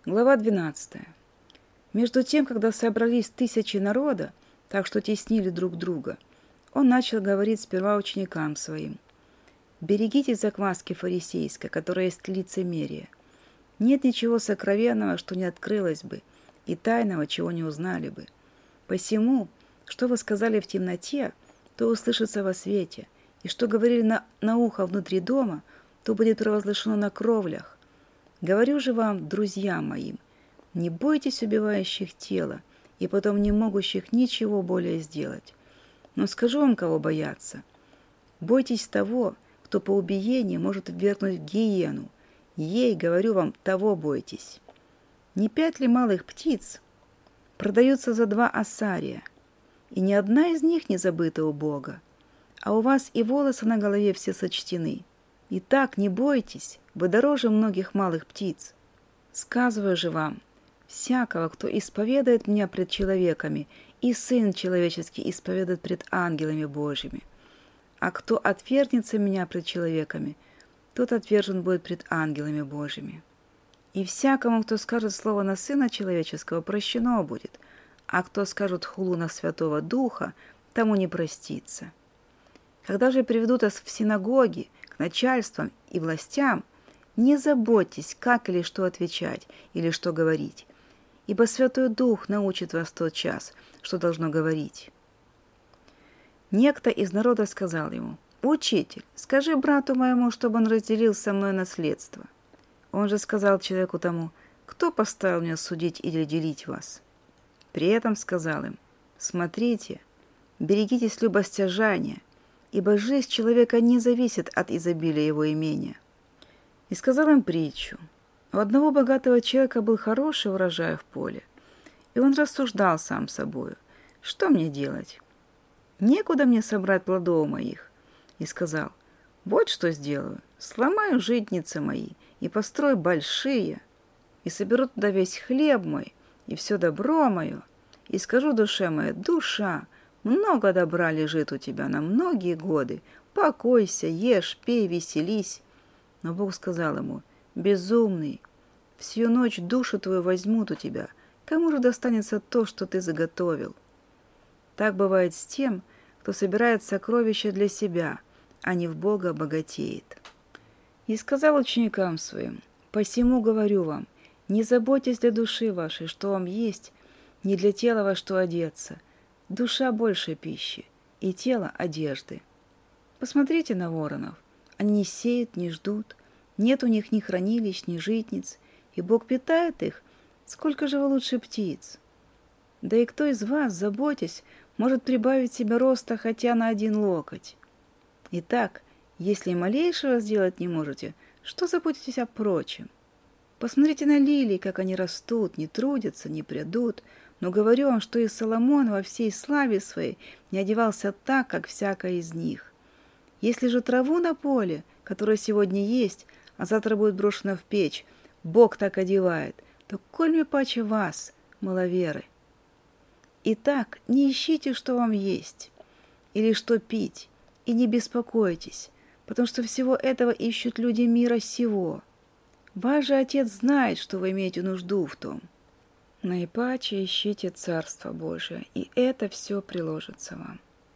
Глава 12. Между тем, когда собрались тысячи народа, так что теснили друг друга, он начал говорить сперва ученикам своим. «Берегитесь закваски фарисейской, которая есть лицемерие. Нет ничего сокровенного, что не открылось бы, и тайного, чего не узнали бы. Посему, что вы сказали в темноте, то услышится во свете, и что говорили на ухо внутри дома, то будет провозглашено на кровлях. Говорю же вам, друзья моим, не бойтесь убивающих тело и потом не могущих ничего более сделать. Но скажу вам, кого бояться. Бойтесь того, кто по убиению может ввергнуть в гиену. Ей, говорю вам, того бойтесь. Не 5 ли малых птиц продаются за 2 ассария, и ни одна из них не забыта у Бога, а у вас и волосы на голове все сочтены. Итак, не бойтесь, вы дороже многих малых птиц. Сказываю же вам, всякого, кто исповедует меня пред человеками, и Сын Человеческий исповедует пред ангелами Божьими. А кто отвергнется меня пред человеками, тот отвержен будет пред ангелами Божьими. И всякому, кто скажет слово на Сына Человеческого, прощено будет, а кто скажет хулу на Святого Духа, тому не простится. Когда же приведут вас в синагоги, к начальствам и властям, не заботьтесь, как или что отвечать, или что говорить, ибо Святой Дух научит вас в тот час, что должно говорить». Некто из народа сказал ему: «Учитель, скажи брату моему, чтобы он разделил со мной наследство». Он же сказал человеку тому: «Кто поставил меня судить или делить вас?» При этом сказал им: «Смотрите, берегитесь любостяжания, ибо жизнь человека не зависит от изобилия его имения». И сказал им притчу. У одного богатого человека был хороший урожай в поле, и он рассуждал сам собою: «Что мне делать? Некуда мне собрать плодов моих». И сказал: «Вот что сделаю. Сломаю житницы мои и построю большие, и соберу туда весь хлеб мой и все добро мое, и скажу душе моей: душа, много добра лежит у тебя на многие годы, покойся, ешь, пей, веселись». Но Бог сказал ему: «Безумный, всю ночь душу твою возьмут у тебя, кому же достанется то, что ты заготовил?» Так бывает с тем, кто собирает сокровища для себя, а не в Бога богатеет. И сказал ученикам своим: «Посему говорю вам, не заботьтесь для души вашей, что вам есть, не для тела во что одеться. Душа больше пищи, и тело одежды. Посмотрите на воронов. Они не сеют, не ждут, нет у них ни хранилищ, ни житниц, и Бог питает их. Сколько же вы лучше птиц? Да и кто из вас, заботясь, может прибавить себе роста хотя на 1 локоть? Итак, если и малейшего сделать не можете, что заботитесь о прочем? Посмотрите на лилии, как они растут, не трудятся, не прядут, но говорю вам, что и Соломон во всей славе своей не одевался так, как всякая из них. Если же траву на поле, которая сегодня есть, а завтра будет брошена в печь, Бог так одевает, то коль мне паче вас, маловеры. Итак, не ищите, что вам есть, или что пить, и не беспокойтесь, потому что всего этого ищут люди мира сего. Ваш же Отец знает, что вы имеете нужду в том. Наипаче ищите Царство Божие, и это все приложится вам.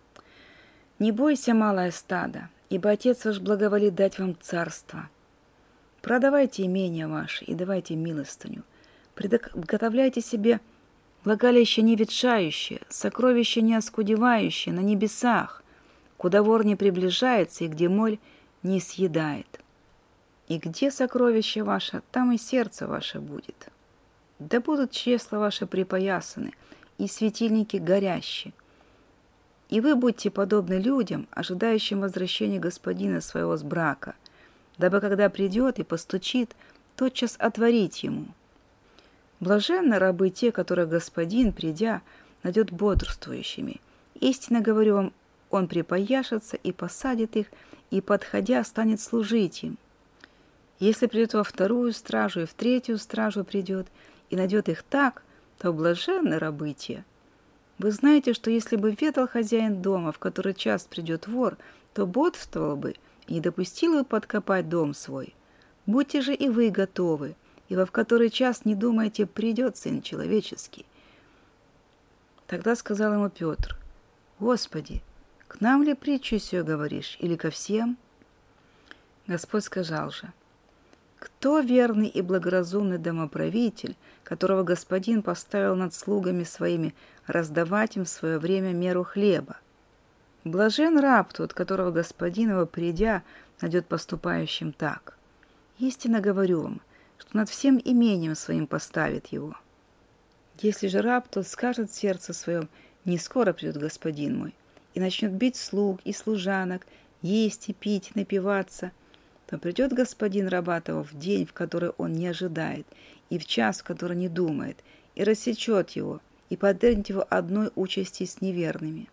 Не бойся, малое стадо, ибо Отец ваш благоволит дать вам царство. Продавайте имения ваши и давайте милостыню. Приготовляйте себе влагалище не ветшающее, сокровище не оскудевающее на небесах, куда вор не приближается и где моль не съедает. И где сокровище ваше, там и сердце ваше будет. Да будут чресла ваши припоясаны, и светильники горящие. И вы будьте подобны людям, ожидающим возвращения господина своего с брака, дабы, когда придет и постучит, тотчас отворить ему. Блаженны рабы те, которых господин, придя, найдет бодрствующими. Истинно говорю вам, он припояшется и посадит их, и, подходя, станет служить им. Если придет во 2-ю стражу и в 3-ю стражу придет, и найдет их так, то блаженны рабы те. Вы знаете, что если бы ведал хозяин дома, в который час придет вор, то бодрствовал бы и не допустил бы подкопать дом свой. Будьте же и вы готовы, ибо в который час, не думайте, придет Сын Человеческий». Тогда сказал ему Петр: «Господи, к нам ли притчу сию говоришь, или ко всем?» Господь сказал же: «Кто верный и благоразумный домоправитель, которого господин поставил над слугами своими раздавать им в свое время меру хлеба? Блажен раб тот, которого господин его, придя, найдет поступающим так. Истинно говорю вам, что над всем имением своим поставит его. Если же раб тот скажет в сердце своем: не скоро придет господин мой, и начнет бить слуг и служанок, есть и пить, и напиваться, то придет господин раба того в день, в который он не ожидает, и в час, в который не думает, и рассечет его, и подвергнет его одной участи с неверными.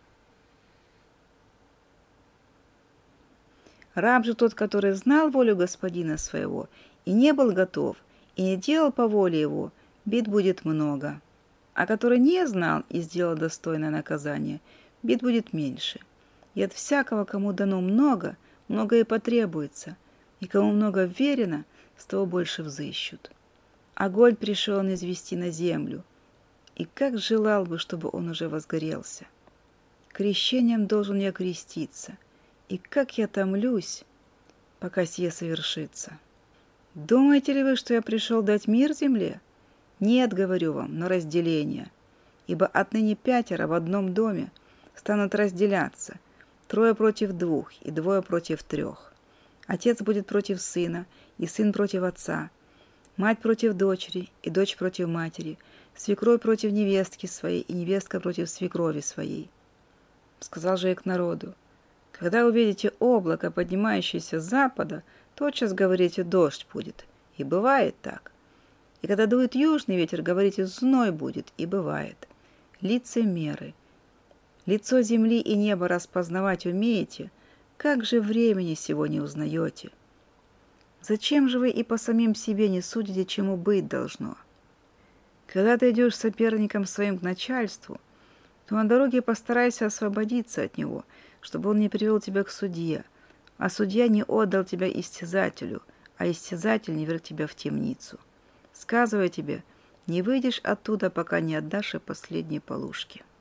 Раб же тот, который знал волю господина своего, и не был готов, и не делал по воле его, бит будет много. А который не знал и сделал достойное наказание, бит будет меньше. И от всякого, кому дано много, много и потребуется, и кому много верено, с того больше взыщут. Огонь пришел он извести на землю, и как желал бы, чтобы он уже возгорелся. Крещением должен я креститься, и как я томлюсь, пока сие совершится. Думаете ли вы, что я пришел дать мир земле? Нет, говорю вам, но разделение. Ибо отныне 5 в одном доме станут разделяться, 3 против 2, и 2 против 3. Отец будет против сына, и сын против отца, мать против дочери, и дочь против матери, свекровь против невестки своей, и невестка против свекрови своей. Сказал же и к народу: когда увидите облако, поднимающееся с запада, тотчас говорите: дождь будет, и бывает так. И когда дует южный ветер, говорите: зной будет, и бывает. Лицемеры, лицо земли и неба распознавать умеете, как же времени сего не узнаете? Зачем же вы и по самим себе не судите, чему быть должно? Когда ты идешь соперником своим к начальству, то на дороге постарайся освободиться от него, чтобы он не привел тебя к судье, а судья не отдал тебя истязателю, а истязатель не вверг тебя в темницу. Сказываю тебе, не выйдешь оттуда, пока не отдашь и последние полушки».